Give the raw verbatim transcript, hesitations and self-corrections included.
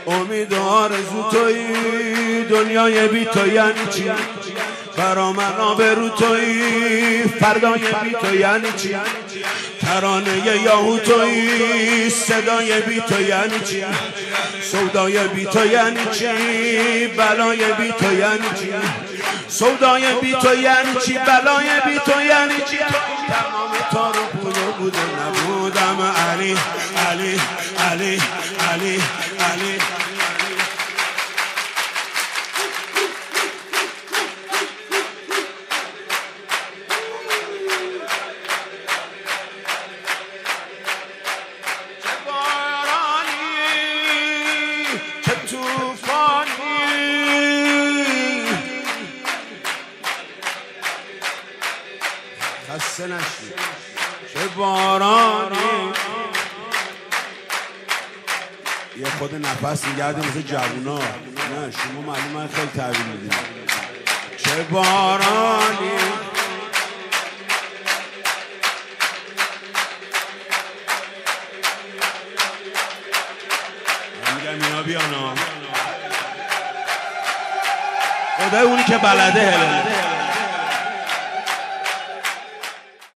امید و آرزو تویی، دنیای بی تو یعنی چی؟ برا من آبرو تویی، فردای بی تو یعنی چی؟ ترانه یاهو تویی، صدای بی تو یعنی چی؟ سودای بی تو یعنی چی؟ بلای بی تو یعنی چی؟ سودای بی تو یعنی چی؟ بلای بی تو یعنی چی؟ تمام تار و پود و بود و نبودم. علی علی علی علی علی خسته نشی چه بارانی. یه خود نفس میگرده مثل جوونا. نه شما معلومه خیلی تحویل میدید. چه بارانی میگم اینا بیانا خدای اونی که بلده هلنه